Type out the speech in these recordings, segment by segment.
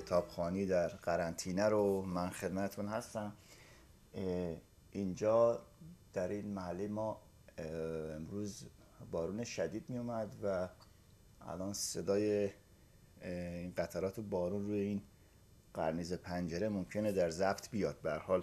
کتابخوانی در قرنطینه رو من خدمتون هستم. اینجا در این محله ما امروز بارون شدید می اومد و الان صدای این قطرات بارون روی این قرنیز پنجره ممکنه در ضبط بیاد. به هر حال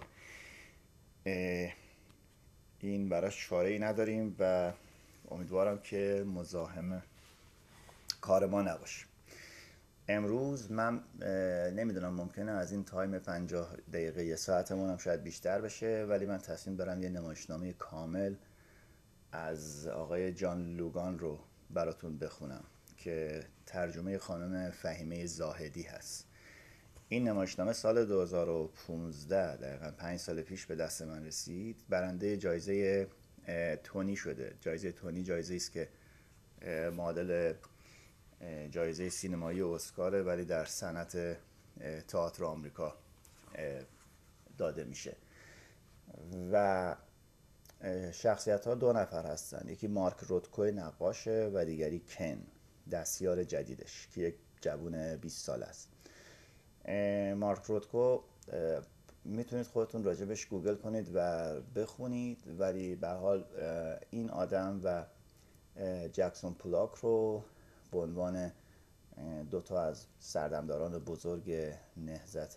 این براش چاره ای نداریم و امیدوارم که مزاحم کار ما نباشه. امروز من نمیدونم، ممکنه از این تایم 50 دقیقه یه ساعتمون هم شاید بیشتر بشه، ولی من تصمیم دارم یه نمایشنامه کامل از آقای جان لوگان رو براتون بخونم که ترجمه خانم فهیمه زاهدی هست. این نمایشنامه سال 2015 دقیقا 5 سال پیش به دست من رسید. برنده جایزه تونی شده. جایزه تونی جایزه است که معادل جایزه سینمایی اسکاره، ولی در صنعت تئاتر آمریکا داده میشه و شخصیت ها دو نفر هستن. یکی مارک روتکو نقاشه و دیگری کن، دستیار جدیدش که یک جوون 20 سال است. مارک روتکو میتونید خودتون راجبش گوگل کنید و بخونید، ولی به هر حال این آدم و جکسون پولاک رو به عنوان دوتا از سردمداران بزرگ نهضت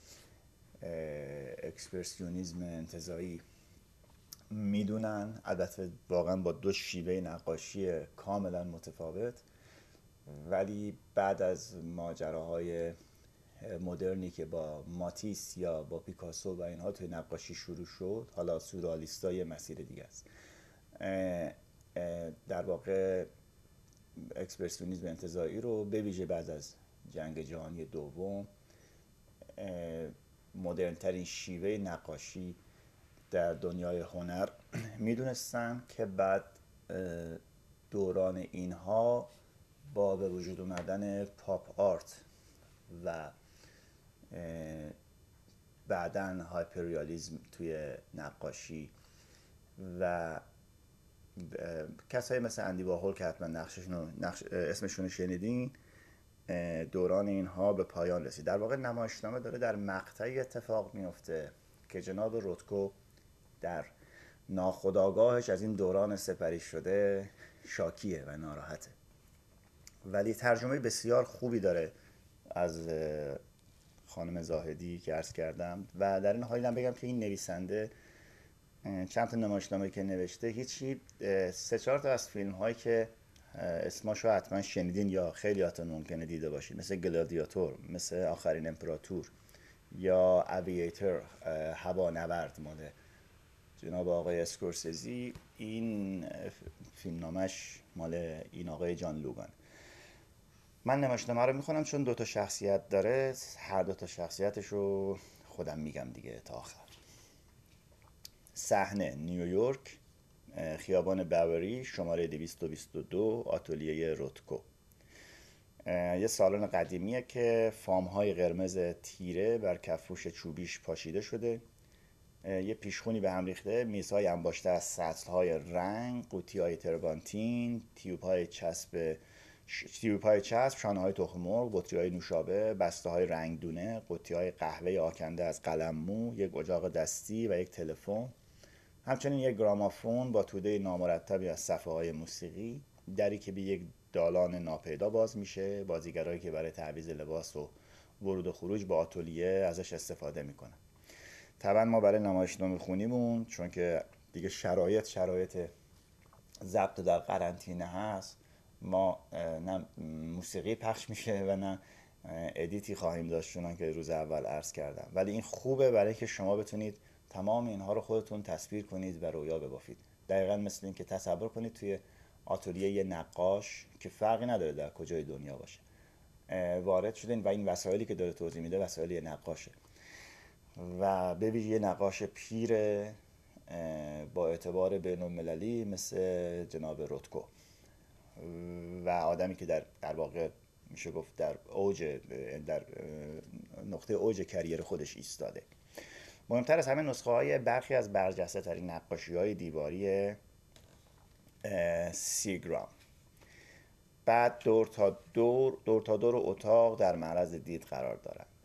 اکسپرسیونیسم انتزاعی میدونن. البته واقعا با دو شیوه نقاشی کاملا متفاوت، ولی بعد از ماجراهای مدرنی که با ماتیس یا با پیکاسو و اینها توی نقاشی شروع شد، حالا سورئالیستا یه مسیر دیگه است. در واقع اکسپرسیونیسم انتزاعی رو به ویژه بعد از جنگ جهانی دوم مدرن ترین شیوه نقاشی در دنیای هنر میدونستن، که بعد دوران اینها با به وجود اومدن پاپ آرت و بعدن هایپریالیسم توی نقاشی و کسایی مثل اندی واهول که حتما اسمشون رو شنیدین، دوران اینها به پایان رسید. در واقع نمایشنامه داره در مقطعی اتفاق میفته که جناب روتکو در ناخودآگاهش از این دوران سپری شده شاکیه و ناراحته، ولی ترجمه بسیار خوبی داره از خانم زاهدی که عرض کردم. و در این حالی هم بگم که این نویسنده چند تا نمایشنامه که نوشته، هیچی 3-4 تا از فیلم هایی که اسماشو حتما شنیدین یا خیلیاتون ممکنه دیده باشید، مثل گلادیاتور، مثل آخرین امپراتور یا اوییتر، هوانورد مال جناب آقای اسکورسیزی، این فیلم نامش مال این آقای جان لوگان. من نمایشنامه رو میخونم چون 2 تا شخصیت داره، هر 2 تا شخصیتش رو خودم میگم دیگه تا آخر. صحنه نیویورک، خیابان باوری، شماره 222، آتلیه روتکو. یه سالن قدیمیه که فام‌های قرمز تیره بر کفروش چوبیش پاشیده شده. یه پیشخونی به هم ریخته، میزهای انباشته از سطل‌های رنگ، قوطی‌های تربانتین، تیوب‌های چسب، شانه‌های تخم مرغ، بطری‌های نوشابه، بسته‌های رنگدونه، قوطی‌های قهوه آکنده از قلممو، یک اجاق دستی و یک تلفن. همچنین یک گرامافون با توده نامرتبی از صفحه‌های موسیقی. دری که به یک دالان ناپیدا باز میشه. بازیگرایی که برای تعویض لباس و ورود و خروج با آتلیه ازش استفاده میکنن. طبعا ما برای نمایشنامه خونیمون، چون که دیگه شرایط ضبط در قرنطینه هست، ما نه موسیقی پخش میشه و نه ادیتی خواهیم داشت، چون که روز اول عرض کردم. ولی این خوبه برای که شما بتونید تمام اینها رو خودتون تصویر کنید و رویا ببافید. دقیقاً مثل این که تصور کنید توی آتلیه یه نقاش که فرقی نداره در کجای دنیا باشه وارد شدین و این وسایلی که داره توضیح میده وسایل یه نقاشه و به ویژه یه نقاش پیر با اعتبار بین‌المللی مثل جناب روتکو و آدمی که در واقع میشه گفت در نقطه اوج کریر خودش ایستاده. مهمتر از همه نسخه های برخی از برجسته ترین نقاشی های دیواری سیگرام. بعد دور تا دور اتاق در معرض دید قرار دارند.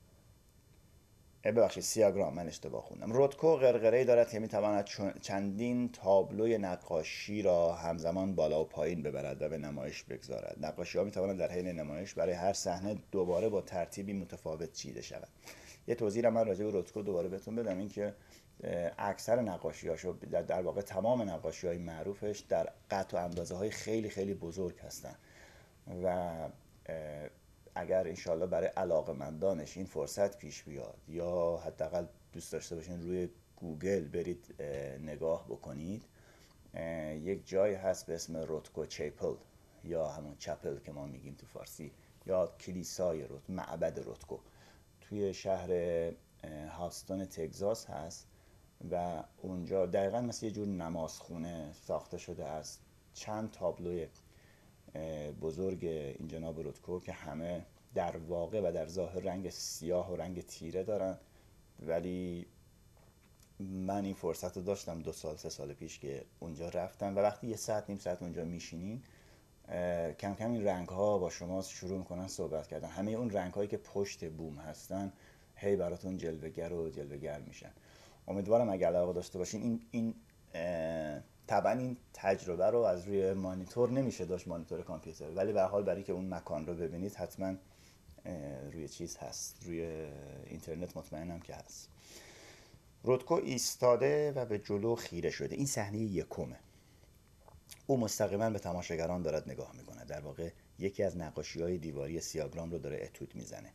ببخشید سیاگرام، من اشتباه خوندم. رودکو قرقره‌ای دارد که میتواند چندین تابلوی نقاشی را همزمان بالا و پایین ببرد و به نمایش بگذارد. نقاشی ها میتواند در حین نمایش برای هر صحنه دوباره با ترتیبی متفاوت چیده شود. یه توضیح را من راجع به رودکو دوباره بهتون بدم، این که اکثر نقاشی‌هاشو، در واقع تمام نقاشی‌های معروفش در قطع و اندازه‌های خیلی خیلی بزرگ هستن و اگر انشالله برای علاقمندانش این فرصت پیش بیاد یا حداقل دوست داشته باشین روی گوگل برید نگاه بکنید، یک جایی هست به اسم رودکو چیپل یا همون چپل که ما میگیم تو فارسی، یا کلیسای رودکو، معبد رودکو، توی شهر هاستون تگزاس هست و اونجا دقیقا مثل یه جور نمازخونه ساخته شده از چند تابلوی بزرگ این جناب رودکو که همه در واقع و در ظاهر رنگ سیاه و رنگ تیره دارن، ولی من این فرصت رو داشتم 2 سال 3 سال پیش که اونجا رفتم و وقتی یه ساعت نیم ساعت اونجا میشینین کم کم این رنگ ها با شما شروع میکنن صحبت کردن. همه اون رنگ هایی که پشت بوم هستن هی براتون جلوگر و جلوگر میشن. امیدوارم اگر علاقه داشته باشین این طبعا این تجربه رو از روی مانیتور نمیشه داشت، مانیتور کامپیوتر، ولی به هر حال برای که اون مکان رو ببینید حتما روی چیز هست، روی اینترنت مطمئنم که هست. رودکو ایستاده و به جلو خیره شده. این صحنه یکمه. او مستقیما به تماشاگران دارد نگاه میکنه. در واقع یکی از نقاشی‌های دیواری سیاگرام رو داره اتود میزنه.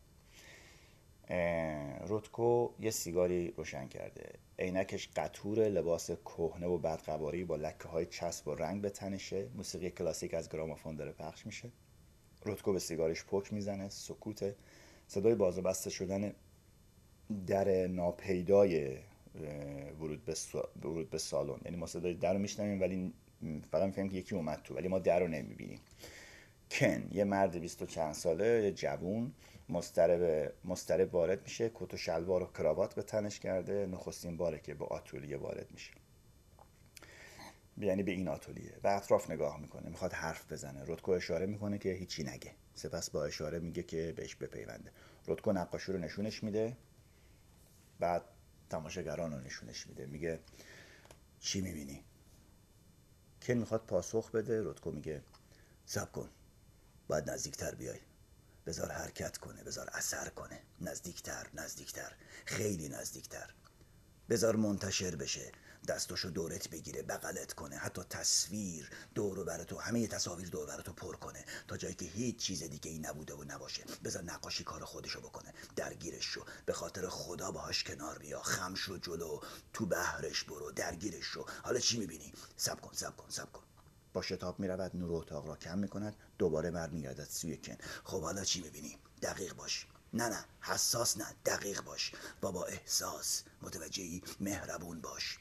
رودکو یه سیگاری روشن کرده، عینکش قطور، لباس کهنه و بدقواری با لکه‌های چسب و رنگ به تنشه. موسیقی کلاسیک از گرامافون داره پخش میشه. رودکو به سیگارش پک میزنه. سکوت. صدای باز و بسته شدن در ناپیدای ورود به سالن، یعنی ما صدای در رو میشنویم ولی فقط میفهمیم که یکی اومد تو، ولی ما در رو نمیبینیم. کن، یه مرد 20 و چند ساله، یه جوون، مضطرب وارد میشه. کت و شلوار و کراوات به تنش کرده. نخستین باره که به آتلیه وارد میشه، یعنی به این آتلیه، و اطراف نگاه میکنه، میخواد حرف بزنه. رودکو اشاره میکنه که هیچی نگه، سپس با اشاره میگه که بهش بپیونده. رودکو نقاشی رو نشونش میده، بعد تماشاگران رو نشونش میده، میگه چی میبینی؟ کن میخواد پاسخ بده. رودکو میگه صبر کن، باید نزدیکتر بیای، بذار حرکت کنه، بذار اثر کنه، نزدیکتر، نزدیکتر، خیلی نزدیکتر، بذار منتشر بشه، دستاشو دورت بگیره، بغلت کنه، حتی تصویر دور براتو، همه تصاویر دور براتو پر کنه تا جایی که هیچ چیز دیگه ای نبوده و نباشه. بذار نقاشی کار خودشو بکنه، درگیرش شو، به خاطر خدا باهاش کنار بیا، خم شو جلو، تو بحرش برو، درگیرش شو. حالا چی میبینی؟ صبر کن، صبر کن، صبر کن. با شتاب میرود، نور اتاق را کم میکند، دوباره برمیگردد سوی کن. خب حالا چی میبینی؟ دقیق باش. نه حساس نه، دقیق باش، با احساس، متوجهی؟ مهربون باش.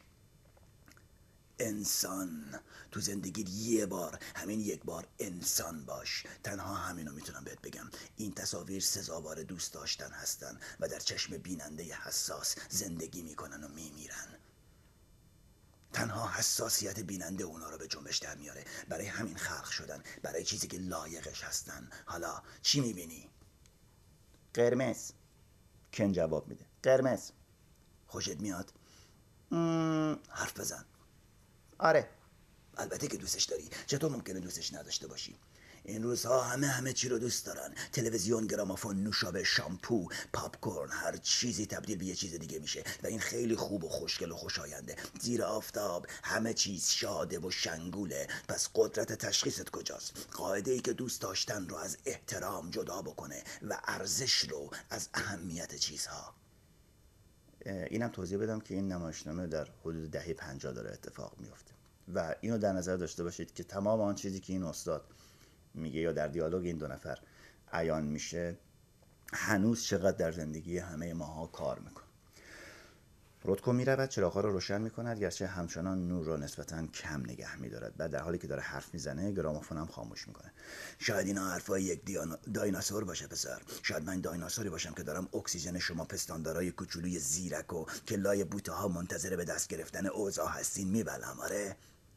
انسان تو زندگی یه بار، همین یک بار انسان باش. تنها همینو میتونم بهت بگم. این تصاویر سزاوار دوست داشتن هستن و در چشم بیننده حساس زندگی میکنن و میمیرن. تنها حساسیت بیننده اونا رو به جنبش در میاره. برای همین خلق شدن، برای چیزی که لایقش هستن. حالا چی میبینی؟ قرمز. کن جواب میده قرمز. خوشت میاد؟ حرف بزن. آره. البته که دوستش داری. چطور ممکنه دوستش نداشته باشی؟ این روزها همه چی رو دوست دارن. تلویزیون، گرامافون، نوشابه، شامپو، پاپ کورن، هر چیزی تبدیل به یه چیز دیگه میشه و این خیلی خوب و خوشگل و خوشاینده. زیر آفتاب همه چیز شاده و شنگوله. پس قدرت تشخیصت کجاست؟ قاعده ای که دوست داشتن رو از احترام جدا بکنه و ارزش رو از اهمیت چیزها. اینم توضیح بدم که این نمایشنامه در حدود دهه 50 داره اتفاق میفته و اینو در نظر داشته باشید که تمام آن چیزی که این استاد میگه یا در دیالوگ این دو نفر عیان میشه هنوز چقدر در زندگی همه ماها کار میکنه. رودکو میرود، چراغ‌ها رو روشن میکند، گرچه همچنان نور رو نسبتاً کم نگه میدارد. بعد در حالی که داره حرف میزنه گرامافون هم خاموش میکنه. شاید اینا حرفای یک دایناسور باشه پسر. شاید من دایناسوری باشم که دارم اکسیژن شما پستاندارای کوچولوی زیرک و که لای بوته ها منتظر به دست گرفتن اوضاع هستین میبلم. آره.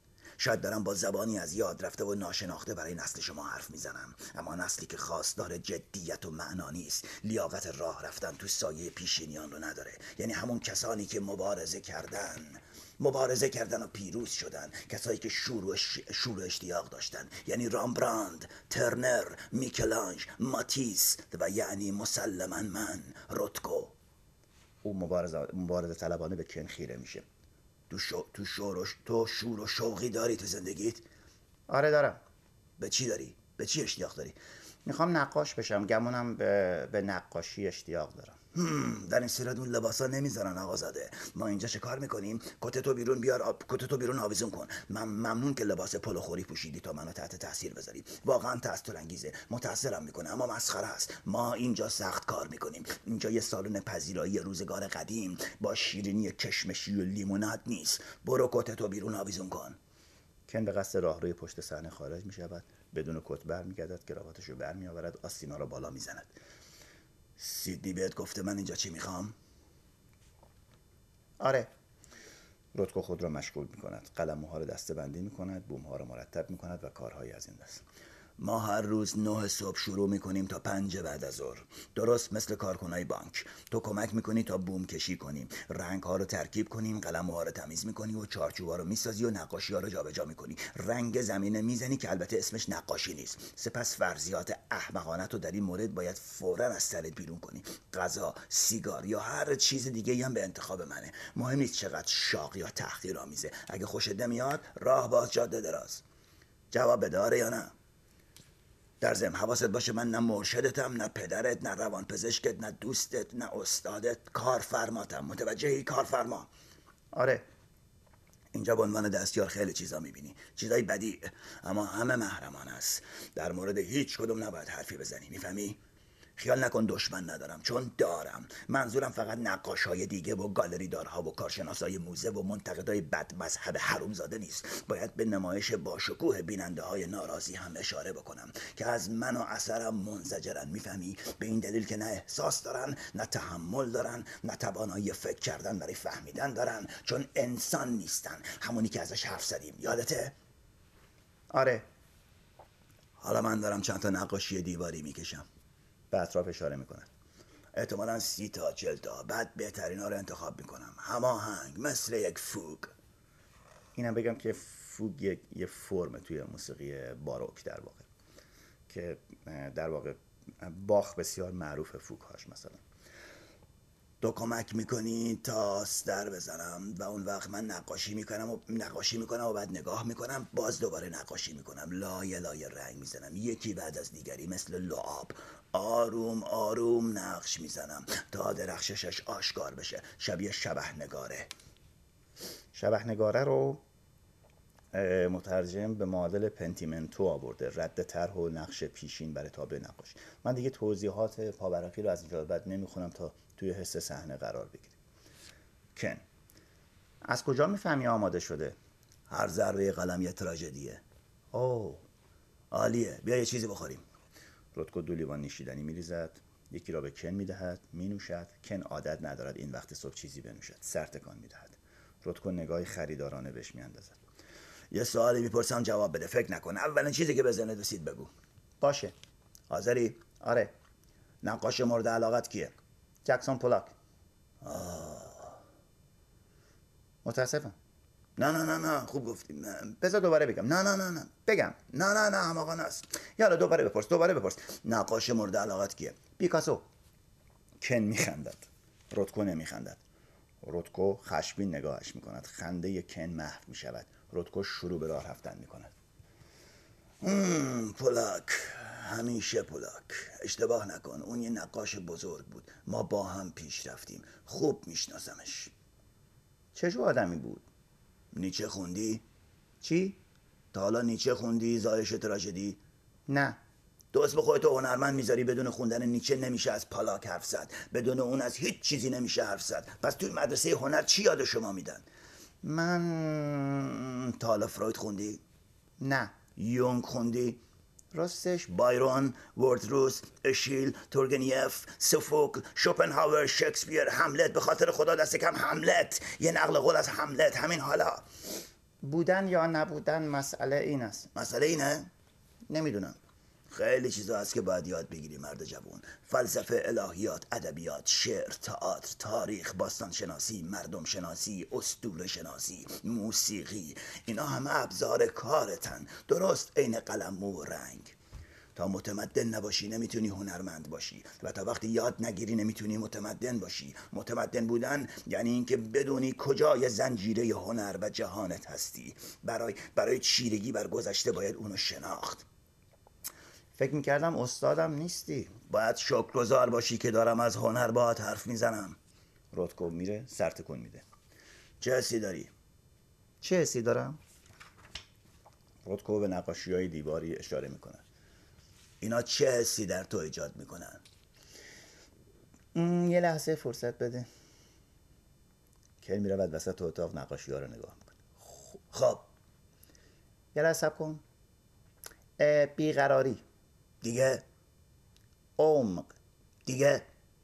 شاید دارم با زبانی از یاد رفته و ناشناخته برای نسل شما حرف میزنم، اما نسلی که خواستار جدیت و معنا نیست، لیاقت راه رفتن تو سایه پیشینیان رو نداره. یعنی همون کسانی که مبارزه کردن و پیروز شدن، کسایی که شور و اشتیاق داشتن، یعنی رامبراند، ترنر، میکلانج، ماتیس و یعنی مسلما من، روتکو. او مبارزه طلبانه به کن خیره میشه. تو شور و شوقی داری تو زندگیت؟ آره دارم. به چی داری؟ به چی اشتیاق داری؟ میخوام نقاش بشم. گمونم به نقاشی اشتیاق دارم. در این صورت اون لباسا نمیذارن آقازاده. ما اینجا چه کار میکنیم؟ کتتو بیرون بیار، کتتو بیرون آویزون کن. من ممنون که لباس پلوخوری پوشیدی تا منو تحت تاثیر بذاری. واقعا تأثیر انگیزه. متأثرم میکنه اما مسخره است. ما اینجا سخت کار میکنیم. اینجا یه سالن پذیرایی روزگار قدیم با شیرینی کشمشی و لیموناد نیست. برو کتتو بیرون آویزون کن. کن به قصد راهروی پشت صحنه خارج میشود. بدون کت برمیگردد، کراواتشو برمیآورد، آستینا رو بالا میزند. سیدنی بهت گفته من اینجا چی میخوام؟ آره. روتکو خود را مشغول میکند. قلموها رو دسته بندی میکند، بومها رو مرتب میکند و کارهایی از این دست. ما هر روز 9 صبح شروع میکنیم تا 5 بعد از ظهر، درست مثل کارکنای بانک. تو کمک میکنی تا بوم کشی کنیم، رنگ ها رو ترکیب کنیم، قلم‌ها رو تمیز میکنی و چارچوبا رو میسازی و نقاشی ها رو جابجا میکنی، رنگ زمینه میزنی که البته اسمش نقاشی نیست. سپس فرضیات احمقانت رو در این مورد باید فوراً از سرت بیرون کنی. غذا، سیگار یا هر چیز دیگه هم به انتخاب منه. مهم نیست چقدر شاق یا تحقیرآمیزه. اگه خوشت نمیاد راه باز، جاده دراز. جواب بده آره یا نه؟ در ضمن حواست باشه من نه مرشدتم، نه پدرت، نه روانپزشکت، نه دوستت، نه استادت. کارفرماتم. متوجهی؟ کارفرما. آره. اینجا به عنوان دستیار خیلی چیزا میبینی، چیزای بدی، اما همه محرمان است. در مورد هیچ کدوم نباید حرفی بزنی، میفهمی؟ خیال نکن دشمن ندارم، چون دارم. منظورم فقط نقاشای دیگه و گالری دارها و کارشناسای موزه و منتقدای بد مذهب حرومزاده نیست. باید به نمایش باشکوه بیننده های ناراضی هم اشاره بکنم که از من و اثرم منزجرن، میفهمی؟ به این دلیل که نه احساس دارن، نه تحمل دارن، نه توانایی فکر کردن برای فهمیدن دارن، چون انسان نیستن. همونی که ازش حرف زدیم، یادته؟ آره. حالا من دارم چند تا نقاشی دیواری میکشم. به اطراف اشاره میکند. احتمالاً 30 تا 40 تا. بعد بهترین ها رو انتخاب میکنم، هماهنگ، مثل یک فوگ. اینم بگم که فوگ یه فرم توی موسیقی باروک در واقع، که در واقع باخ بسیار معروف فوگ هاش. مثلا تو کمک میکنی تا استر بزنم و اون وقت من نقاشی میکنم و بعد نگاه میکنم، باز دوباره نقاشی میکنم، لایه لایه رنگ میزنم، یکی بعد از دیگری مثل لعاب. آروم آروم نقش میزنم تا درخششش آشکار بشه. شبیه شبحنگاره. شبحنگاره رو مترجم به معادل پنتیمنتو آورده، رد طرح و نقش پیشین برای تابلو نقاشی. من دیگه توضیحات پاورقی رو از اینجا بعد نمیخونم تا توی حس صحنه قرار بگیریم. کن: از کجا میفهمی آماده شده؟ هر ذره قلم یه تراژدیه. اوه عالیه، بیا یه چیزی بخوریم. روتکو 2 لیوان نوشیدنی میریزد، یکی را به کن میدهد، مینوشد. کن عادت ندارد این وقت صبح چیزی بنوشد، سر تکان میدهد. روتکو نگاهی خریدارانه بهش میاندازد. یه سوالی میپرسم جواب بده، فکر نکن. اولین چیزی که به ذهنت رسید بگو. باشه. حاضری؟ آره. نقاش مورد علاقت کیه؟ جکسون پولاک. متاسفم. نه خوب گفتیم. بذار دوباره بگم. نه بگم. نه هماغانه است. یالا دوباره بپرس. نقاش مورد علاقت کیه؟ پیکاسو. کن میخندد. روتکو نمیخندد. روتکو خشمگین نگاهش میکند. خنده کن محو میشود. روتکو شروع به راه رفتن میکند. پولاک، همیشه پولاک. اشتباه نکن، اون یه نقاش بزرگ بود. ما با هم پیش رفتیم. خوب میشناسمش. چه جو آدمی بود؟ نیچه خوندی؟ چی؟ تا حالا نیچه خوندی؟ زایش تراژدی؟ نه. تو اسم خودتو هنرمند میذاری، بدون خوندن نیچه نمیشه از پالاک حرف زد. بدون اون از هیچ چیزی نمیشه حرف زد. پس توی مدرسه هنر چی یاد شما میدن؟ من تا حالا فروید خوندی؟ نه. یونگ خوندی؟ راستش بایرون، وردروس، اشیل، تورگنیف، سوفوکل، شوپنهاور، شکسپیر، هملت. به خاطر خدا دست کم هملت. یه نقل قول از هملت. همین حالا. بودن یا نبودن مسئله این است. مسئله اینه؟ نمیدونم. خیلی چیزا هست که باید یاد بگیری مرد جوون. فلسفه، الهیات، ادبیات، شعر، تئاتر، تاریخ، باستان شناسی، مردم شناسی، اسطوره شناسی، موسیقی، اینا همه ابزار کارتن. درست عین قلم، مو و رنگ. تا متمدن نباشی نمیتونی هنرمند باشی و تا وقتی یاد نگیری نمیتونی متمدن باشی. متمدن بودن یعنی اینکه بدونی کجای زنجیره هنر و جهانت هستی. برای چیرگی بر گذشته باید اونو شناخت. فکر میکردم استادم نیستی. باید شکرگزار باشی که دارم از هنر باهات حرف میزنم. رتکو میره سر تکون میده. چه حسی داری؟ چه حسی دارم؟ رتکو به نقاشی‌های دیواری اشاره میکنه. اینا چه حسی در تو ایجاد میکنن؟ یه لحظه فرصت بده. کل میرود وسط اتاق نقاشی‌ها رو نگاه میکنه. خب یه لحظه صبر کن. بیقراری. دیگه؟ عمق. دیگه؟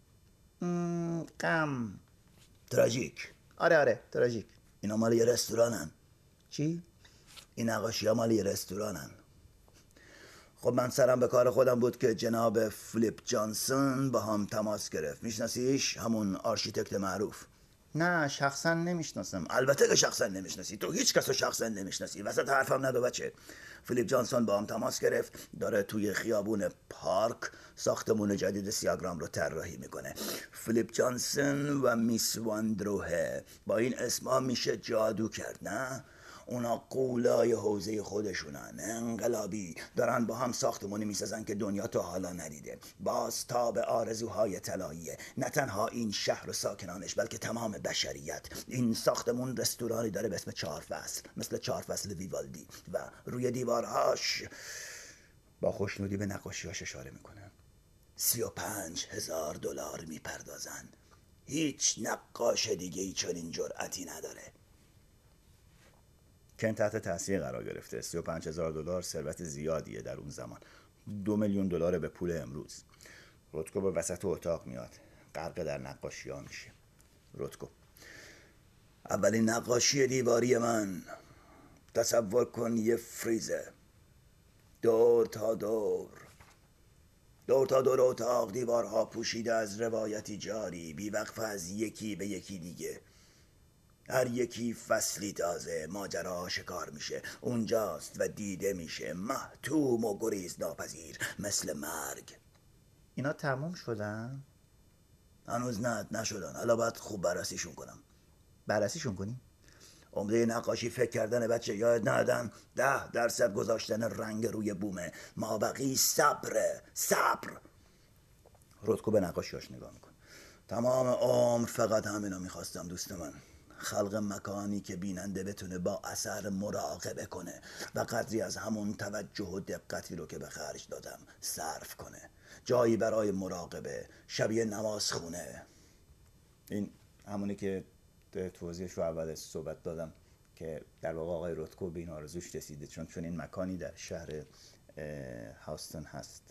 غم. تراژیک. آره تراژیک. اینا مال یه رستورانن. چی؟ این نقاشی ها مال یه رستورانن. خب من سرم به کار خودم بود که جناب فلیپ جانسون با هم تماس گرفت. میشناسیش؟ همون آرشیتکت معروف. نه شخصا نمیشناسم. البته که شخصا نمیشناسی. تو هیچ کسو شخصا نمیشناسی. وسط حرفم ندو بچه. فلیپ جانسون با هم تماس گرفت. داره توی خیابون پارک ساختمون جدید سیاگرام رو طراحی میکنه. فلیپ جانسون و میس واندروه. با این اسما میشه جادو کرد، نه؟ اونا قولای حوزه خودشونن، انقلابی، دارن با هم ساختمونی میسازن که دنیا تا حالا ندیده. بازتاب آرزوهای طلاییه، نه تنها این شهر و ساکنانش بلکه تمام بشریت. این ساختمون رستورانی داره به اسم 4 فصل، مثل 4 فصل ویوالدی، و روی دیوارهاش با خوشنودی به نقاشیهاش اشاره میکنن. 35,000 دلار میپردازن. هیچ نقاش دیگه ای چنین جرأتی نداره. کن تحت تاثیر قرار گرفته. 35,000 دلار ثروت زیادیه در اون زمان. 2 میلیون دلار به پول امروز. رتکو به وسط اتاق میاد. غرق در نقاشی ها میشه. رتکو: اولین نقاشی دیواری من، تصور کن یه فریزه، دور تا دور اتاق، دیوارها پوشیده از روایتی جاری، بیوقف از یکی به یکی دیگه. هر یکی فصلی تازه، ماجرا شکار میشه، اونجاست و دیده میشه، محتوم و گریز ناپذیر، مثل مرگ. اینا تموم شدن؟ هنوز نشدن. حالا باید خوب بررسیشون کنم. بررسیشون کنی؟ عمده نقاشی فکر کردن بچه، یاد ندادن 10% گذاشتن رنگ روی بومه، مابقی صبر. رتکو به نقاشیاش نگاه میکن. تمام عمر فقط همینا میخواستم دوست من. خلق مکانی که بیننده بتونه با اثر مراقبه کنه و قدری از همون توجه و دقتی رو که به خرج دادم صرف کنه. جایی برای مراقبه، شبیه نماز خونه. این همونی که توضیحش رو اول صحبت دادم که در واقع آقای رتکو به این آرزوش رسیده، چون این مکانی در شهر هاوستن هست.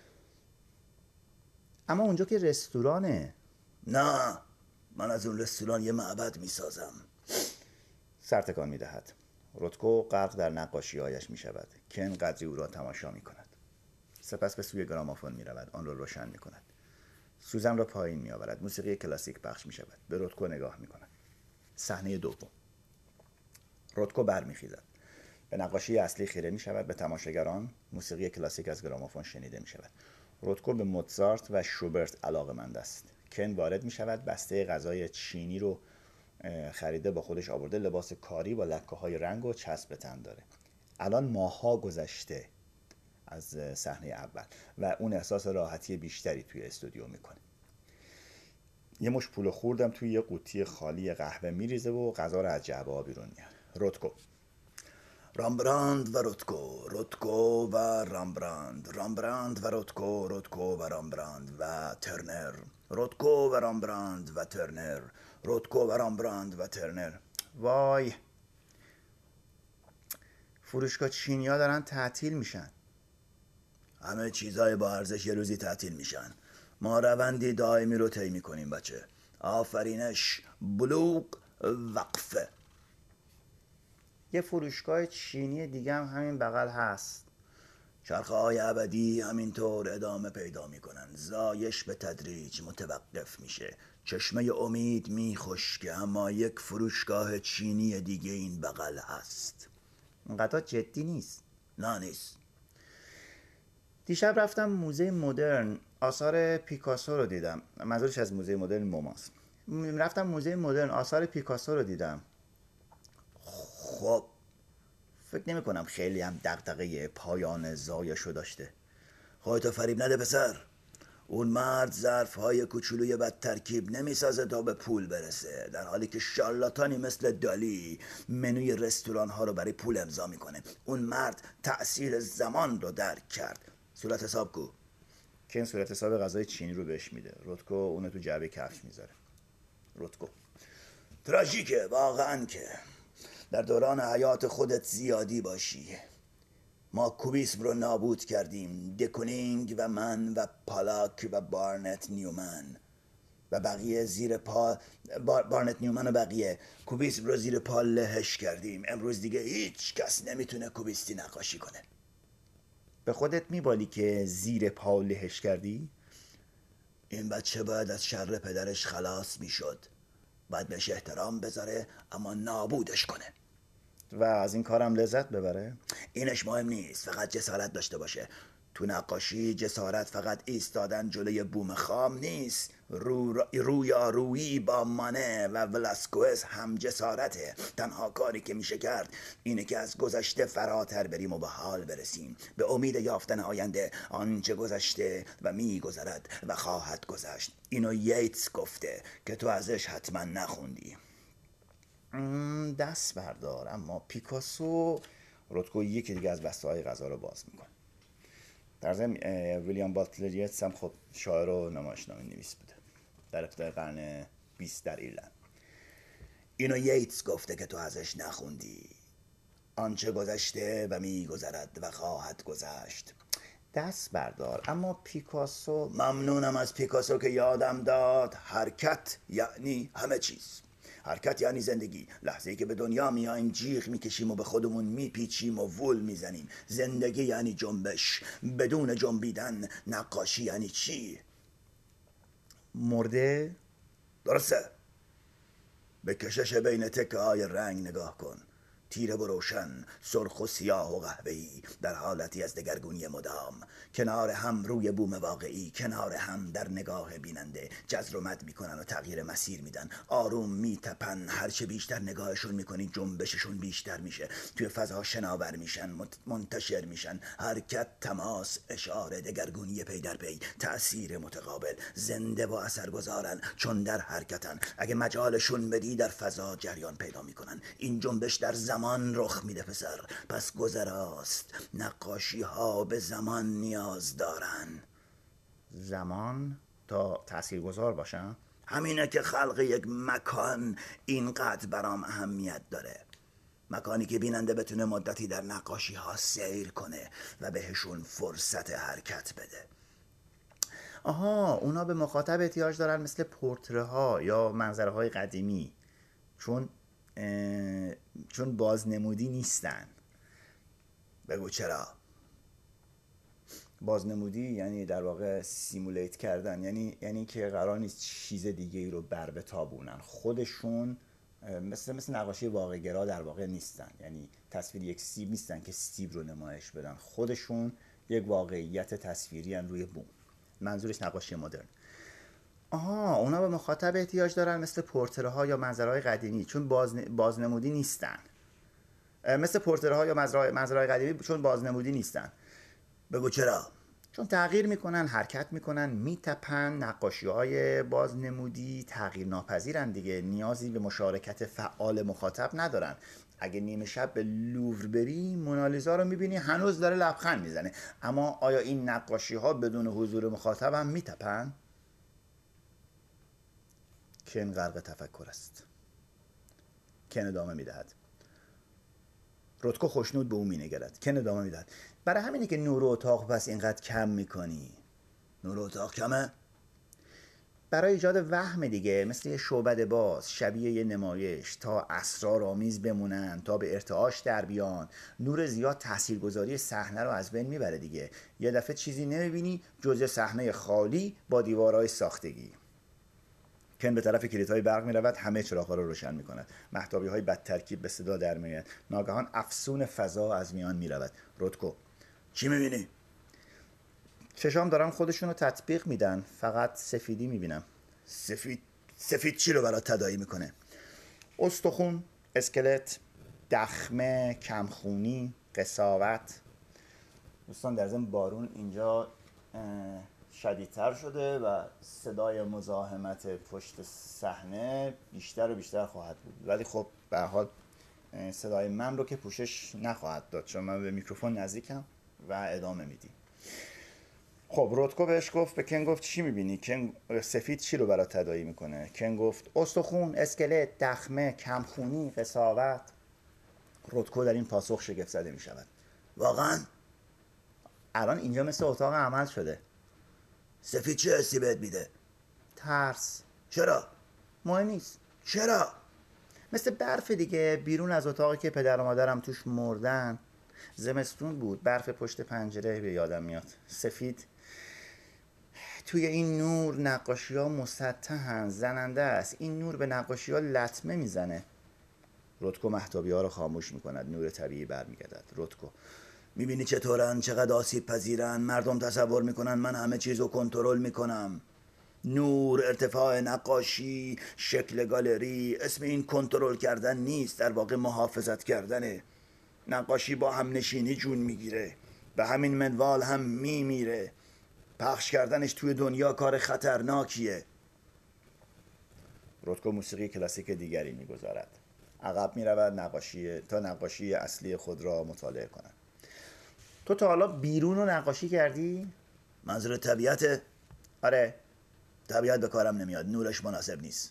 اما اونجا که رستورانه. نه، من از اون رستوران یه معبد میسازم. سرتکان میدهد. رتکو غرق در نقاشی هایش میشود. کن قدری او را تماشا میکند. سپس به سوی گرامافون میرود، آن را روشن میکند. سوزن را پایین میآورد. موسیقی کلاسیک پخش میشود. به رتکو نگاه میکند. صحنه دوم. رتکو برمیخیزد. به نقاشی اصلی خیره میشود. به تماشاگران موسیقی کلاسیک از گرامافون شنیده میشود. رتکو به موزارت و شوبرت علاقه‌مند است. کن وارد میشود. بسته غذای چینی رو خریده با خودش آورده. لباس کاری با لکه‌های رنگ و چسب تن داره. الان ماه‌ها گذشته از صحنه اول و اون احساس راحتی بیشتری توی استودیو میکنه. یه مش پول خوردم توی یه قوطی خالی قهوه میریزه و غذا رو از جعبه ها بیرون میاره. رتکو: رامبراند و رتکو و رامبراند و رتکو و رامبراند و ترنر، رتکو و رامبراند و ترنر، رتکو و رامبراند و ترنر. وای، فروشگاه چینیا دارن تعطیل میشن. همه چیزای با ارزش یه روزی تعطیل میشن. ما روندی دائمی رو طی میکنیم بچه. آفرینش، بلوغ، وقفه. یه فروشگاه چینی دیگه هم همین بغل هست. چرخه های ابدی همینطور ادامه پیدا میکنن، زایش به تدریج متوقف میشه، چشمه امید میخشکه، اما یک فروشگاه چینی دیگه این بغل هست. اینقدر جدی نیست. نه نیست. دیشب رفتم موزه مدرن، آثار پیکاسو رو دیدم. منظورش از موزه مدرن موماست. رفتم موزه مدرن، آثار پیکاسو رو دیدم. خب فکر نمی کنم خیلی هم دغدغه پایان زایشو داشته. خودتو فریب نده پسر. اون مرد ظرف‌های کوچولوی بد ترکیب نمیسازه تا به پول برسه، در حالی که شارلاتانی مثل دالی منوی رستوران ها رو برای پول امضا میکنه. اون مرد تأثیر زمان رو درک کرد. صورت حساب کو؟ کن صورت حساب غذای چینی رو بهش میده. رودکو اونو تو جعبه کفش میذاره. رودکو تراژیکه واقعا که در دوران حیات خودت زیادی باشی. ما کوبیسم رو نابود کردیم، دکونینگ و من و پالاک و بارنت نیومن و بقیه زیر پا بارنت نیومن و بقیه کوبیسم رو زیر پا لهش کردیم. امروز دیگه هیچ کس نمیتونه کوبیستی نقاشی کنه. به خودت میبالی که زیر پا لهش کردی؟ این بچه باید از شر پدرش خلاص میشد، باید بهش احترام بذاره اما نابودش کنه و از این کارم لذت ببره؟ اینش مهم نیست، فقط جسارت داشته باشه. تو نقاشی جسارت فقط ایستادن جلوی بوم خام نیست، رویارویی با مانه و ولاسکوئز هم جسارته. تنها کاری که میشه کرد اینه که از گذشته فراتر بریم و به حال برسیم، به امید یافتن آینده. آنچه گذشته و میگذرد و خواهد گذشت. اینو ییتس گفته که تو ازش حتما نخوندی. دست بردار. اما پیکاسو، رودکو یکی دیگه از بسته های غذا رو باز میکنه. در ضمن ویلیام باتلر ییتس هم خب شاعر و نمایشنامه نویس بوده در ابتدای قرن 20 در ایرلند. اینو ییتس گفته که تو ازش نخوندی. آنچه گذشته و میگذرد و خواهد گذشت. دست بردار. اما پیکاسو. ممنونم از پیکاسو که یادم داد. حرکت یعنی همه چیز. حرکت یعنی زندگی. لحظه‌ای که به دنیا میاییم جیغ میکشیم و به خودمون میپیچیم و وول میزنیم. زندگی یعنی جنبش. بدون جنبیدن نقاشی یعنی چی؟ مرده؟ درسته. به کشش بین تکه های رنگ نگاه کن. تیره و روشن، سرخ و سیاه و قهوه‌ای، در حالتی از دگرگونی مدام، کنار هم روی بوم واقعی، کنار هم در نگاه بیننده. جزر و مد میکنن و تغییر مسیر میدن، آروم میتپن. هرچه بیشتر نگاهشون میکنی جنبششون بیشتر میشه، توی فضا شناور میشن، منتشر میشن. حرکت، تماس، اشاره، دگرگونی پی در پی، تأثیر متقابل. زنده و اثرگذارن چون در حرکتن. اگه مجالشون بدی در فضا جریان پیدا میکنن. این جنبش در زمان رخ میده پسر، پس گذراست. نقاشی ها به زمان نیاز دارن. زمان تا تاثیرگذار باشن؟ همینه که خلق یک مکان اینقدر برام اهمیت داره. مکانی که بیننده بتونه مدتی در نقاشی ها سیر کنه و بهشون فرصت حرکت بده. آها، اونا به مخاطب احتیاج دارن مثل پورتره ها یا منظره های قدیمی، چون بازنمودی نیستن. بگو چرا؟ بازنمودی یعنی در واقع سیمولیت کردن، یعنی که قرار نیست چیز دیگه ای رو بر بتابونن. خودشون مثل نقاشی واقع‌گرا در واقع نیستن، یعنی تصویر یک سیب نیستن که سیب رو نمایش بدن. خودشون یک واقعیت تصویری ان روی بوم. منظورش نقاشی مدرن. آها، اونا به مخاطب احتیاج دارن مثل پورتره ها یا منظره های قدیمی، چون بازنمودی نیستن. مثل پورتره ها یا منظره های قدیمی چون بازنمودی نیستن. بگو چرا؟ چون تغییر میکنن، حرکت میکنن، میتپن. نقاشی های بازنمودی تغییر ناپذیرن دیگه، نیازی به مشارکت فعال مخاطب ندارن. اگه نیمه شب به لوور بری، مونالیزا رو میبینی هنوز داره لبخند میزنه. اما آیا این نقاشی ها بدون حضور مخاطب هم میتپن؟ کن غرق تفکر است. کن ادامه میدهد. رودکو خوشنود به او مینگرد. کن ادامه میدهد. برای همینه که نور اتاق پس اینقدر کم میکنی. نور اتاق کمه؟ برای ایجاد وهم دیگه، مثل یه شعبده باز شبیه یه نمایش، تا اسرارآمیز بمونن، تا به ارتعاش در بیان. نور زیاد تاثیرگذاری صحنه رو از بین میبره دیگه. یه دفعه چیزی نمیبینی جز صحنه خالی با دیوارهای ساختگی. کن به طرف کلیدهای برق میرود، همه چراغ‌ها رو روشن میکند. مهتابی‌های بد ترکیب به صدا در میآید. ناگهان افسون فضا از میان میرود. رودکو: چی میبینی؟ چشام دارن خودشون رو تطبیق میدن، فقط سفیدی میبینم. سفید چی رو برات تداعی میکنه؟ استخون، اسکلت، دخمه، کمخونی، قساوت. دوستان در ضمن بارون اینجا شدیدتر شده و صدای مزاحمت پشت صحنه بیشتر و بیشتر خواهد بود، ولی خب به هر حال صدای من رو که پوشش نخواهد داد چون من به میکروفون نزدیکم و ادامه میدیم. خب رودکو بهش گفت، به کن گفت چی میبینی؟ کن سفید چی رو برات تداعی میکنه؟ کن گفت استخون، اسکلت، دخمه، کمخونی، قساوت. رودکو در این پاسخ شگفت زده میشود. واقعا؟ الان اینجا مثل اتاق عمل شده. سفید چه حسی بهت میده؟ ترس. چرا؟ مهم نیست. چرا؟ مثل برف دیگه، بیرون از اتاقی که پدر و مادرم توش مردن. زمستون بود، برف پشت پنجره به یادم میاد. سفید. توی این نور نقاشی ها مسطحن، زننده است. این نور به نقاشی ها لطمه میزنه. رودکو مهتابی ها رو خاموش میکند. نور طبیعی برمیگردد. رودکو: میبینی چطورن؟ چقدر آسیب پذیرن. مردم تصور میکنن من همه چیز رو کنترل میکنم. نور، ارتفاع نقاشی، شکل گالری، اسم این کنترل کردن نیست، در واقع محافظت کردنه. نقاشی با هم نشینی جون میگیره، به همین منوال هم میمیره. پخش کردنش توی دنیا کار خطرناکیه. رودکو موسیقی کلاسیک دیگری میگذارد. عقب میرود تا نقاشی اصلی خود را مطالعه کند. تو تا حالا بیرون رو نقاشی کردی؟ منظور طبیعته؟ آره. طبیعت به کارم نمیاد، نورش مناسب نیست.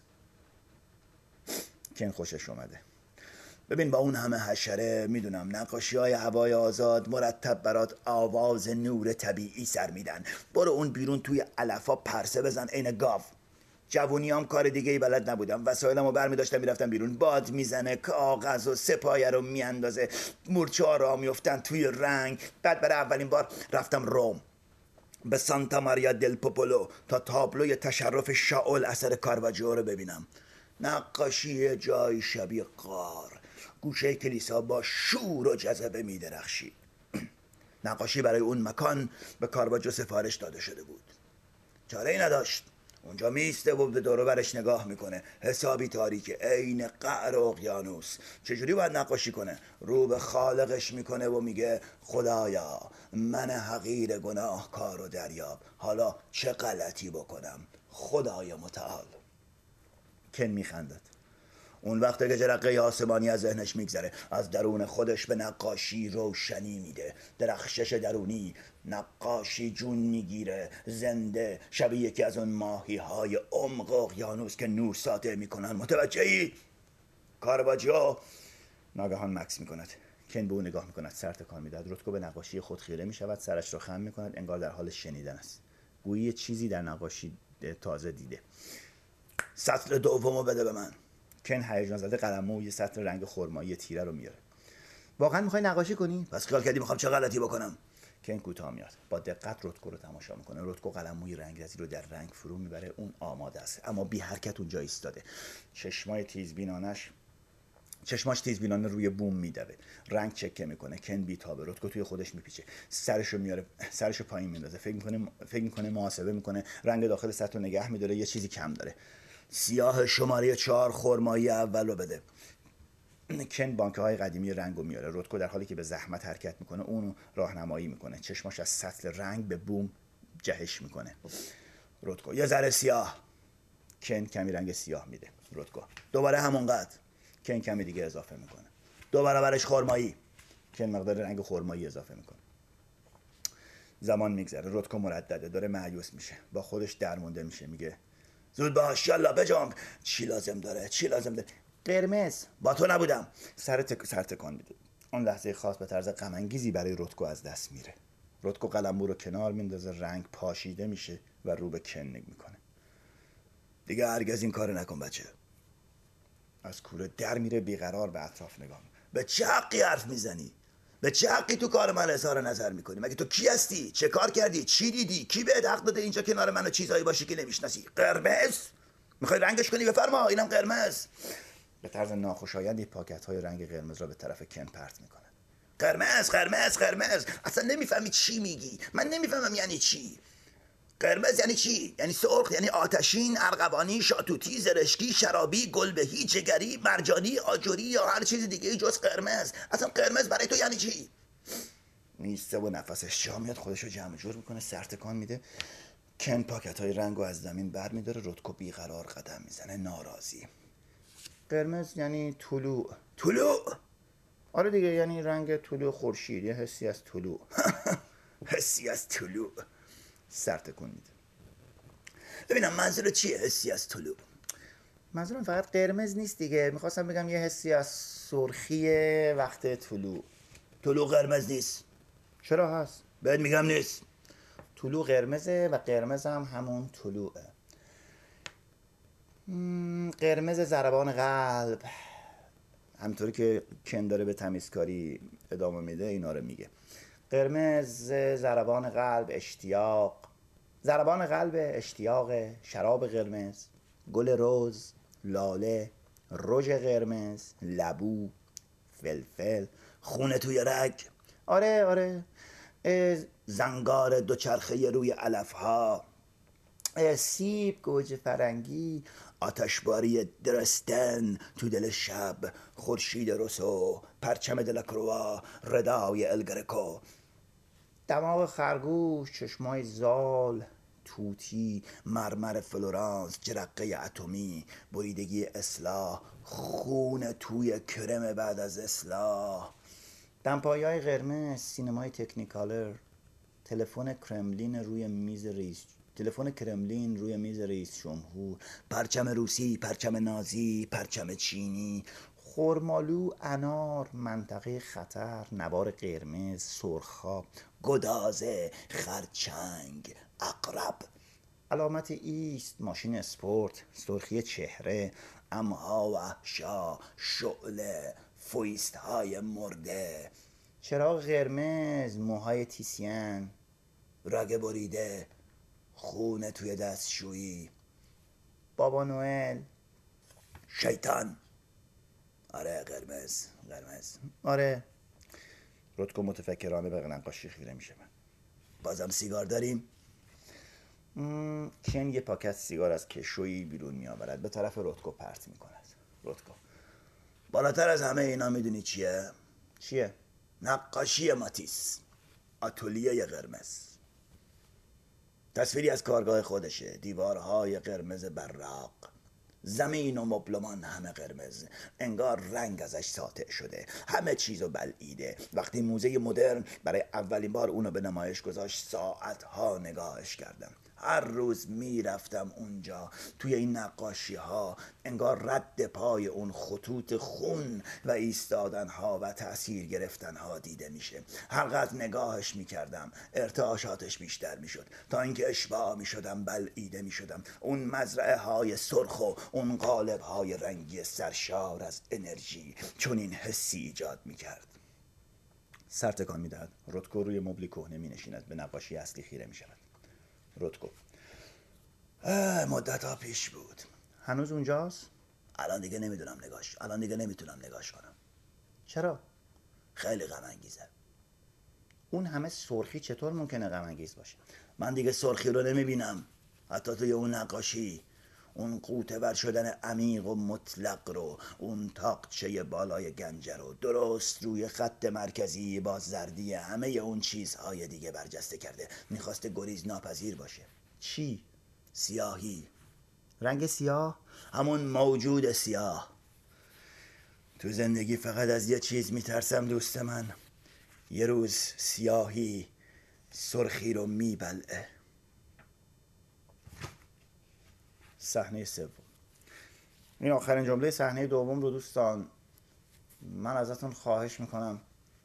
کن خوشش اومده. ببین با اون همه حشره میدونم نقاشی های هوای آزاد مرتب برات آواز نور طبیعی سر میدن. برو اون بیرون توی علفا پرسه بزن عین گاو. جوونیام کار دیگه ای بلد نبودم، وسایلمو برمی داشتم میرفتم بیرون، باد میزنه، کاغذ و سپایه رو میاندازه، مورچه ها را میفتن توی رنگ. بعد برای اولین بار رفتم روم، به سانتا ماریا دل پوپولو، تا تابلوی تشرف شاول اثر کارواجو رو ببینم. نقاشی جای شبیه غار، گوشه کلیسا با شور و جذبه میدرخشید. نقاشی برای اون مکان به کارواجو سفارش داده شده بود. چاره ای نداشت، اونجا میسته و به دور و برش نگاه میکنه، حسابی تاریکه عین قعر اقیانوس. چجوری باید نقاشی کنه؟ رو به خالقش میکنه و میگه خدایا من حقیر گناهکار و دریاب، حالا چه غلطی بکنم خدای متعال. کن میخندد. اون وقته که جرقه آسمانی از ذهنش میگذره، از درون خودش به نقاشی روشنی میده، درخشش درونی. نقاشی جون میگیره، زنده، شبیه یکی از اون ماهی های عمق اقیانوس که نور ساطع میکنن. متوجهی؟ کارواجو. ناگهان مکس میکند. کن به او نگاه میکند، سر تکان میدهد. رودکو به نقاشی خود خیره میشود، سرش را خم میکند، انگار در حال شنیدن است. گویی چیزی در نقاشی تازه دیده. سطر دومو بده به من. کن هیجان زده قلمو یه سطر رنگ خرمایی تیره رو میاره. واقعا میخوای نقاشی کنی؟ پس خیال کردی میخوام چه غلطی بکنم؟ کن کوتاه میاد، با دقت رودکو رو تماشا میکنه. رودکو قلموی رنگرزی رو در رنگ فرو میبره. اون آماده است اما بی حرکت اونجا ایستاده. چشماش تیزبینانه روی بوم میدوه. رنگ چکه میکنه. کن بیتابه. رودکو توی خودش میپیچه، سرشو میاره، سرشو پایین میندازه. فکر میکنه محاسبه میکنه. رنگ داخل سطح رو نگه میداره، یه چیزی کم داره. سیاه شماره 4 خرمایی اول رو بده. کن بانکه های قدیمی رنگو میاره. رودکو در حالی که به زحمت حرکت میکنه اونو راهنمایی میکنه. چشماش از سطل رنگ به بوم جهش میکنه. رودکو: یه ذره سیاه. کن کمی رنگ سیاه میده. رودکو: دوباره همونقدر. کن کمی دیگه اضافه میکنه. 2 برابرش خرمایی. کن مقدار رنگ خرمایی اضافه میکنه. زمان میگذره. رودکو مردده، داره مایوس میشه، با خودش درمونده میشه. میگه زود باش، یالا بجنب. چی لازم داره؟ قرمز. با تو نبودم. سر تکان میده. اون لحظه خاص به طرز غم انگیزی برای رودکو از دست میره. رودکو قلمو رو کنار میندازه، رنگ پاشیده میشه و رو به کن میکنه. دیگه هرگز این کار نکن بچه. از کوره در میره بیقرار به اطراف نگاه میکنه. به چه حقی حرف میزنی؟ به چه حقی تو کار من اظهار نظر میکنی؟ مگه تو کی هستی؟ چه کار کردی؟ چی دیدی؟ کی بهت حق داده اینجا کنار من چیزایی باشی که نمیشناسی؟ قرمز؟ میخوای رنگش کنی؟ بفرما، اینم قرمز. به طرز ناخوشایندی پاکت های رنگ قرمز را به طرف کن پرت میکنه. قرمز قرمز قرمز. اصلا نمیفهمی چی میگی. من نمیفهمم یعنی چی. قرمز یعنی چی؟ یعنی سرخ، یعنی آتشین، ارغوانی، شاتوتی، زرشکی، شرابی، گلبهی، جگری، مرجانی، آجوری یا هر چیز دیگه جز قرمز. اصلا قرمز برای تو یعنی چی؟ میسته و نفسش جا میاد، خودشو جمع جور میکنه، سر تکان میده. کن پاکت های رنگو از زمین بر میداره. رودکو بیقرار قدم میزنه، ناراضی. قرمز یعنی طلوع. طلوع؟ آره دیگه، یعنی رنگ طلوع خورشید، یه حسی از طلوع. حسی از طلوع؟ سر تکون میده. ببینم منظور چیه حسی از طلوع؟ منظورم فقط قرمز نیست دیگه، میخواستم بگم یه حسی از سرخی وقت طلوع. طلوع قرمز نیست. چرا هست؟ بهت میگم نیست. طلوع قرمزه و قرمز هم همون طلوعه. قرمز ضربان قلب، همطوری که کن داره به تمیزکاری ادامه میده اینا رو میگه. قرمز ضربان قلب، اشتیاق، ضربان قلب، اشتیاق، شراب قرمز، گل رز، لاله، رژ قرمز، لبو، فلفل، خونه توی رگ. آره زنگار دوچرخه روی علفها، سیب، گوجه فرنگی، آتشباری درستن تو دل شب، خورشید روسو، پرچم دلکروا، ردای الگرکو، دماغ خرگوش، چشمای زال، توتی، مرمر فلورانس، جرقه اتمی، بریدگی اصلاح، خون توی کرم بعد از اصلاح، دمپایه‌های قرمز، سینمای تکنیکالر، تلفن کرملین روی میز رئیس جمهور، پرچم روسی، پرچم نازی، پرچم چینی، خرمالو، انار، منطقه خطر، نوار قرمز، سرخاب، گدازه، خرچنگ، عقرب، علامت ایست، ماشین اسپورت، سرخی چهره، امها و احشا، شعله، فویست های مرده، چراغ قرمز، موهای تیسین، رگ بریده، خونه توی دستشویی، بابا نوئل. شیطان. آره قرمز. آره. رودکو متفکرانه به نقاشی خیره میشه. بازم سیگار داریم؟ کن یه پاکت سیگار از کشویی بیرون میآورد، به طرف رودکو پرت میکند. رودکو: بالاتر از همه اینا میدونی چیه؟ چیه؟ نقاشی ماتیس، آتلیه قرمز. تصویری از کارگاه خودشه، دیوارهای قرمز براق، زمین و مبلمان همه قرمز، انگار رنگ ازش ساطع شده، همه چیزو بلعیده. وقتی موزه مدرن برای اولین بار اونو به نمایش گذاشت ساعتها نگاهش کردم. هر روز میرفتم اونجا، توی این نقاشی ها انگار رد پای اون خطوط خون و ایستادن ها و تأثیر گرفتن ها دیده میشه. هرقدر نگاهش میکردم ارتعاشاتش بیشتر میشد، تا اینکه اشباع میشدم، بلعیده میشدم. اون مزرعه های سرخ و اون قالب های رنگی سرشار از انرژی چون این حسی ایجاد میکرد. سر تکان میدهد. رودکو روی مبلی کهنه مینشیند، به نقاشی اصلی خیره میشود. رودکو: مدت ها پیش بود. هنوز اونجاست؟ الان دیگه نمیدونم الان دیگه نمیتونم نگاش کنم. چرا؟ خیلی غم انگیزه. اون همه سرخی چطور ممکنه غم انگیز باشه؟ من دیگه سرخی رو نمیبینم، حتی توی اون نقاشی. اون قوطه ور شدن عمیق و مطلق رو، اون تاقچه بالای گنجه رو درست روی خط مرکزی با زردی همه اون چیزهای دیگه برجسته کرده. میخواسته گریز ناپذیر باشه. چی؟ سیاهی. رنگ سیاه؟ همون موجود سیاه. تو زندگی فقط از یه چیز میترسم دوست من، یه روز سیاهی سرخی رو میبلعه. صحنه سوم. این آخرین جمله صحنه دوم رو دوستان من ازتون خواهش میکنم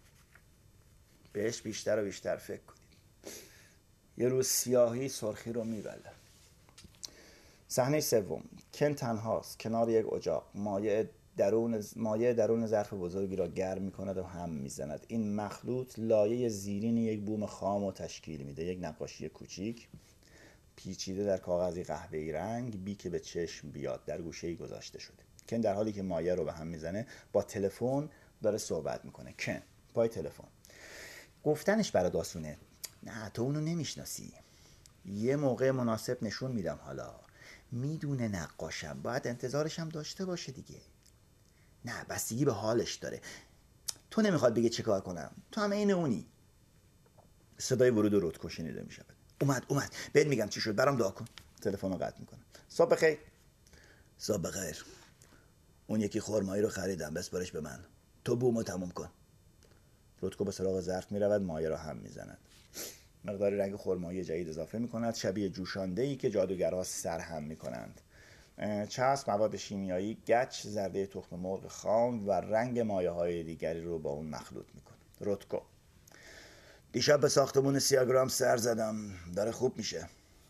بهش بیشتر و بیشتر فکر کنید. یه روز سیاهی سرخی رو میبله. صحنه سوم، کن تنهاست کنار یک اجاق، مایع درون ظرف بزرگی را گرم می‌کند و هم می‌زند. این مخلوط لایه زیرین یک بوم خام را تشکیل میده. یک نقاشی کوچیک پیچیده در کاغذی قهوه‌ای رنگ، بی که به چشم بیاد، در گوشه‌ای گذاشته شده. کن در حالی که مایع رو به هم میزنه با تلفن داره صحبت میکنه. کن پای تلفن. گفتنش برات آسونه. نه تو اونو نمیشناسی. یه موقع مناسب نشون میدم. حالا میدونه نقاشم، باید انتظارشم داشته باشه دیگه. نه بستگی به حالش داره. تو نمیخواد بگه چه کار کنم، تو هم عین اونی. صدای ورود رودکو شنیده میشود. اومد بهت میگم چی شد، برام دعا کن. تلفن رو قطع میکنه. صبح بخیر. صبح بخیر. اون یکی خرمایی رو خریدم، بسپارش به من. تو بومو تموم کن. رودکو به سراغ ظرف میرود، مایع را هم میزند. مقداری رنگ خرمایی جدید اضافه میکند، شبیه جوشانده‌ای که جادوگرها سرهم میکنند. چسب، مواد شیمیایی، گچ، زرده تخم مرغ خام و رنگ مایع‌های دیگری رو با اون مخلوط میکنه. رودکو: دیشب به ساختمون سیاگرام سر زدم، داره خوب میشه.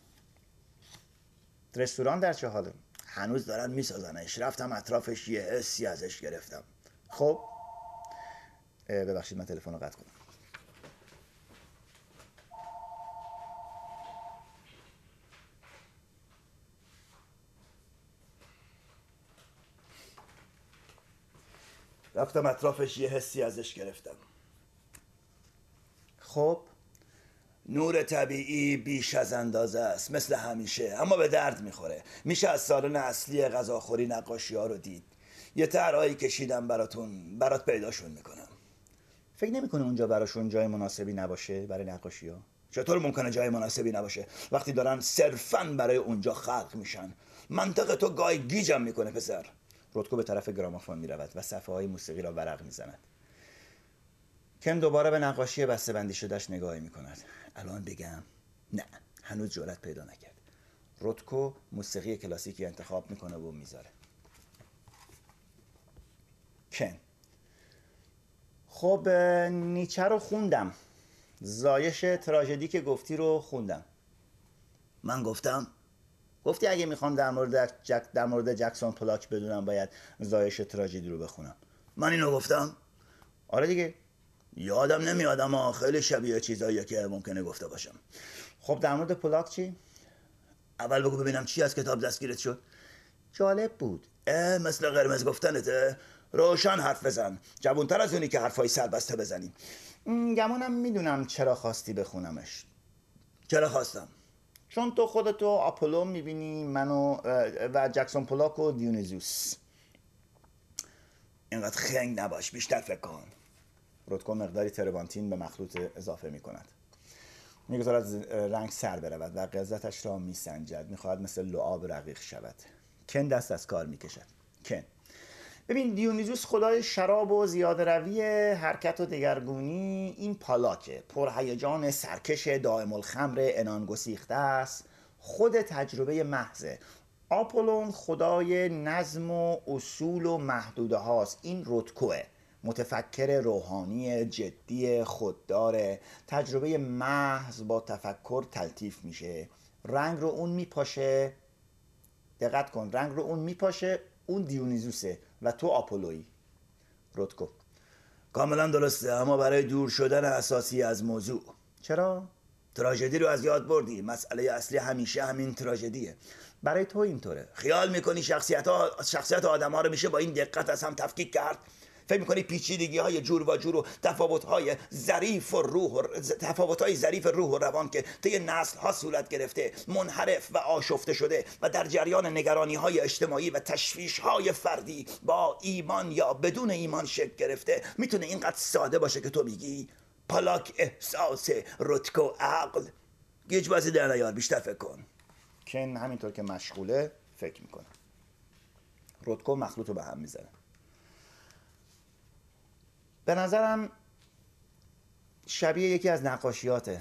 رستوران در چه حاله؟ هنوز دارن میسازنش، رفتم اطرافش، یه حسی ازش گرفتم. خب ببخشید من تلفن رو قطع کنم. رفتم اطرافش، یه حسی ازش گرفتم. خب نور طبیعی بیش از اندازه است مثل همیشه، اما به درد میخوره. میشه از سالن اصلی غذاخوری نقاشی ها رو دید. یه طرحایی کشیدم برات پیداشون میکنم. فکر نمی‌کنه اونجا براشون جای مناسبی نباشه برای نقاشی ها؟ چطور ممکنه جای مناسبی نباشه وقتی دارن صرفاً برای اونجا خلق میشن؟ منطق تو گای گیجم میکنه پسر. رودکو به طرف گرامافون میرود و صفحه های موسیقی را ورق میزند. کن دوباره به نقاشی بسته‌بندی شدهش نگاهی میکند. الان بگم؟ نه، هنوز جرأت پیدا نکرد. رودکو موسیقی کلاسیکی انتخاب میکنه و میذاره. کن: خب نیچه رو خوندم. زایش تراژدی که گفتی رو خوندم. من گفتم؟ گفتی اگه میخوام در مورد جکسون پولاک بدونم باید زایش تراژدی رو بخونم. من اینو گفتم؟ آره دیگه. یادم نمیاد، اما خیلی شبیه چیزاییه که ممکنه گفته باشم. خب در مورد پولاک چی؟ اول بگو ببینم چی از کتاب دستگیرت شد. جالب بود. مثل قرمز گفتنته. روشن حرف بزن، جوانتر از اونی که حرفای سربسته بزنی. گمونم میدونم چرا خواستی بخونمش. چرا خواستم؟ چون تو خودتو آپولو میبینی، منو و جکسون پولاک و دیونیزوس. اینقدر خنگ نباش، بیشتر فکر کن. رودکو مقداری تربانتین به مخلوط اضافه میکند. میگذارد رنگ سر برود و غلظتش را میسنجد. میخواهد مثل لعاب رقیق شود. کن دست از کار میکشد. کن: ببین دیونیزوس خدای شراب و زیاده روی حرکت و دگرگونی، این پالاکه پرهیجان سرکش دائم الخمر عنان گسیخته است، خود تجربه محضه. آپولون خدای نظم و اصول و محدوده هاست. این رودکوه متفکر روحانی جدی خوددار، تجربه محض با تفکر تلطیف میشه. رنگ رو اون میپاشه. دقت کن، رنگ رو اون میپاشه. اون دیونیزوسه و تو آپولویی. رودکو: کاملا درسته، اما برای دور شدن اساسی از موضوع. چرا؟ تراژدی رو از یاد بردی. مسئله اصلی همیشه همین تراژدیه. برای تو اینطوره. خیال میکنی شخصیت آدم ها رو میشه با این دقت از هم تفکیک کرد؟ فکر میکنی پیچیدگی های جور و جور و تفاوت های ظریف روح و روان که طی نسل ها صورت گرفته، منحرف و آشفته شده و در جریان نگرانی های اجتماعی و تشویش های فردی با ایمان یا بدون ایمان شکل گرفته، میتونه اینقدر ساده باشه که تو میگی پالاک احساس، رودکو عقل؟ گیج بازی در نیار، بیشتر فکر کن. کن همینطور که مشغوله فکر میکنه. رودکو مخلوط رو به هم میزنه. به نظرم شبیه یکی از نقاشیاته.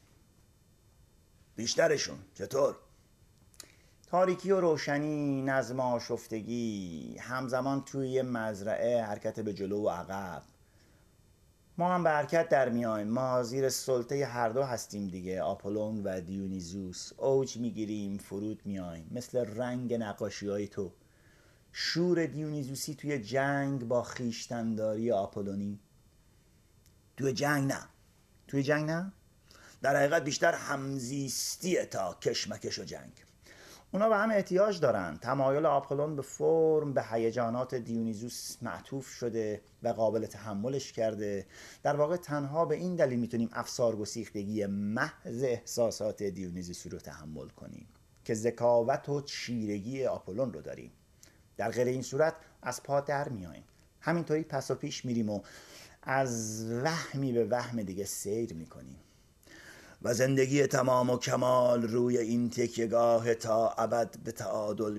بیشترشون چطور؟ تاریکی و روشنی، نظم و آشفتگی، همزمان توی یه مزرعه حرکت به جلو و عقب. ما هم به حرکت در میایم. ما زیر سلطه هر دو هستیم دیگه، آپولون و دیونیزوس. اوج میگیریم، فرود میایم، مثل رنگ نقاشی های تو. شور دیونیزوسی توی جنگ با خیشتنداری آپولونی. توی جنگ نه در حقیقت بیشتر همزیستیه تا کشمکش و جنگ. اونا به هم احتیاج دارن. تمایل آپولون به فرم به هیجانات دیونیزوس معطوف شده و قابل تحملش کرده. در واقع تنها به این دلیل میتونیم افسار گسیختگی محض احساسات دیونیزوسی رو تحمل کنیم که ذکاوت و چیرگی آپولون رو داریم. در غیر این صورت از پا در میاییم. همینطوری پس و پیش میریم و از وهمی به وهم دیگه سیر میکنیم. و زندگی تمام و کمال روی این تکیهگاه تا ابد به تعادل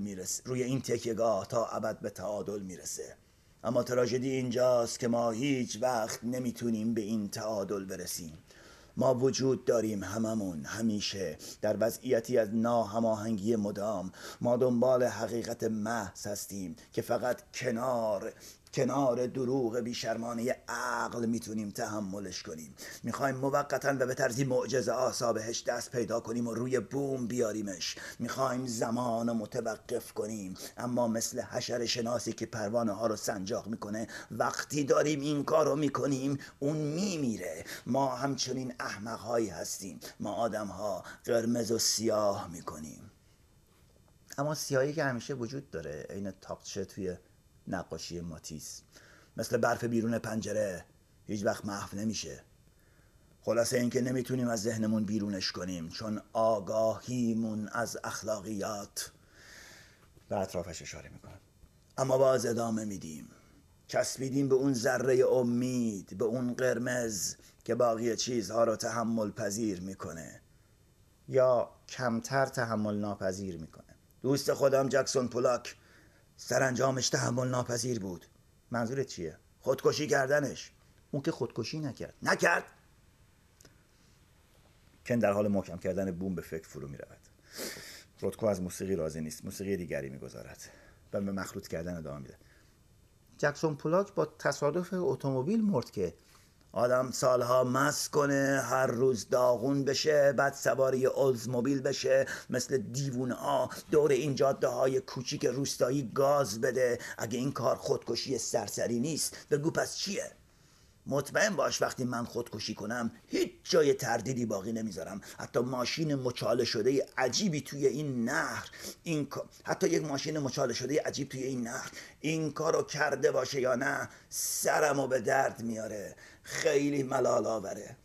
میرسه. اما تراژدی اینجاست که ما هیچ وقت نمیتونیم به این تعادل برسیم. ما وجود داریم هممون، همیشه در وضعیتی از ناهماهنگی مدام. ما دنبال حقیقت محض هستیم که فقط کنار دروغ بیشرمانه عقل میتونیم تحملش کنیم. میخوایم موقتاً و به طرزی معجزه آسا بهش دست پیدا کنیم و روی بوم بیاریمش. میخوایم زمان رو متوقف کنیم، اما مثل حشره شناسی که پروانه ها رو سنجاق میکنه، وقتی داریم این کار رو میکنیم اون میمیره. ما همچنین احمق هایی هستیم. ما آدم ها قرمز و سیاه میکنیم. اما سیاهی که همیشه وجود داره، عین تاقچه توی نقاشی ماتیس، مثل برف بیرون پنجره، هیچ وقت محو نمیشه. خلاصه این که نمیتونیم از ذهنمون بیرونش کنیم، چون آگاهیمون از اخلاقیات. به اطرافش اشاره میکنم. اما باز ادامه میدیم. چسبیدیم به اون ذره امید، به اون قرمز که باقی چیزها رو تحمل پذیر میکنه یا کمتر تحمل ناپذیر میکنه. دوست خودم جکسون پولاک سرانجامش تحمل ناپذیر بود. منظورت چیه؟ خودکشی کردنش. اون که خودکشی نکرد. کن در حال محکم کردن بوم به فکر فرو میرود. رودکو از موسیقی راضی نیست، موسیقی دیگری میگذارد و به مخلوط کردن ادامه میده. جکسون پولاک با تصادف اتومبیل مرد که آدم سالها مست کنه، هر روز داغون بشه، بعد سواری اولزموبیل بشه، مثل دیوونه ها دور این جاده های کوچیک روستایی گاز بده. اگه این کار خودکشی سرسری نیست، بگو پس چیه؟ مطمئن باش وقتی من خودکشی کنم هیچ جای تردیدی باقی نمیذارم. حتی ماشین مچاله شده عجیبی توی این نهر این کارو کرده باشه یا نه، سرمو به درد میاره. خیلی ملال آوره.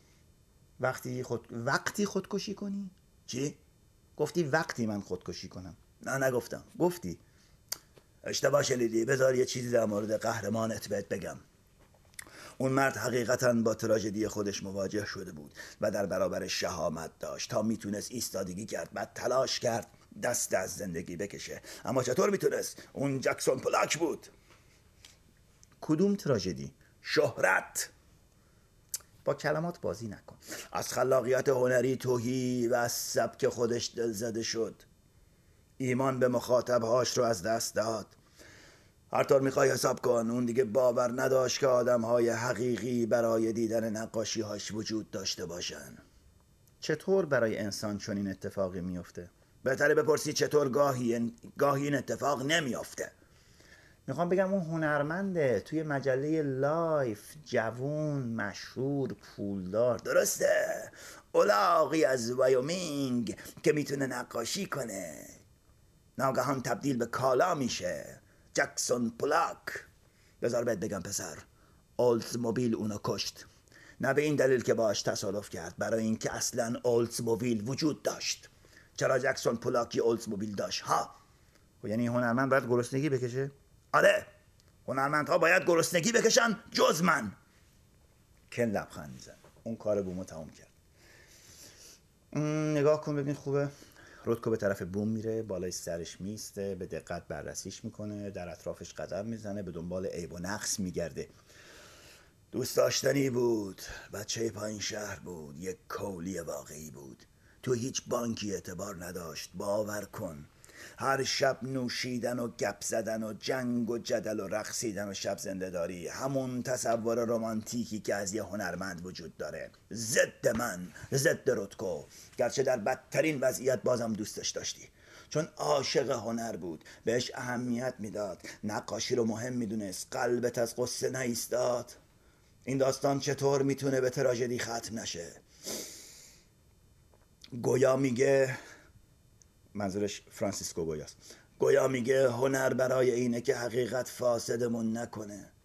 وقتی خودکشی کنی؟ چی؟ گفتی وقتی من خودکشی کنم. نه نگفتم. گفتی. اشتباه شنیدی. بذار یه چیزی در مورد قهرمانت بهت بگم. اون مرد حقیقتاً با تراژدی خودش مواجه شده بود و در برابر شهامت داشت. تا میتونست ایستادگی کرد، بعد تلاش کرد دست از زندگی بکشه. اما چطور میتونست؟ اون جکسون پولاک بود. کدوم تراژدی؟ شهرت. با کلمات بازی نکن. از خلاقیت هنری توهی و از سبک خودش دلزده شد. ایمان به مخاطبهاش رو از دست داد. هر طور میخوای حساب کن، اون دیگه باور نداشت که آدمهای حقیقی برای دیدن نقاشیهاش وجود داشته باشن. چطور برای انسان چنین اتفاقی میفته؟ بهتره بپرسی چطور گاهی این اتفاق نمیافته. میخوام بگم اون هنرمنده توی مجله لایف، جوون، مشهور، پولدار. درسته، اولاغی از وایومینگ که میتونه نقاشی کنه ناگهان تبدیل به کالا میشه. جکسون پولاک. بذار بهت بگم پسر، اولدزموبیل اونو کشت. نه به این دلیل که باش تصادف کرد، برای اینکه اصلا اولدزموبیل وجود داشت. چرا جکسون پولاکی اولدزموبیل داشت؟ یعنی هنرمند باید گرسنگی بکشه؟ آره، هنرمندها باید گرسنگی بکشن، جز من. کن لبخند میزن. اون کار بومو تموم کرد. نگاه کن ببین خوبه. رودکو به طرف بوم میره، بالای سرش میسته، به دقت بررسیش میکنه، در اطرافش قدم میزنه، به دنبال عیب و نقص میگرده. دوست داشتنی بود، بچه پایین شهر بود، یک کولی واقعی بود. تو هیچ بانکی اعتبار نداشت، باور کن. هر شب نوشیدن و گپ زدن و جنگ و جدل و رقصیدن و شب زنده‌داری، همون تصور رمانتیکی که از یه هنرمند وجود داره. ضد من، ضد رودکو، گرچه در بدترین وضعیت بازم دوستش داشتی، چون عاشق هنر بود، بهش اهمیت میداد، نقاشی رو مهم میدونست، قلبت از قصه نایستاد. این داستان چطور میتونه به تراژدی ختم نشه؟ گویا میگه، منظورش فرانسیسکو گویاست، گویا میگه هنر برای اینه که حقیقت فاسدمون نکنه.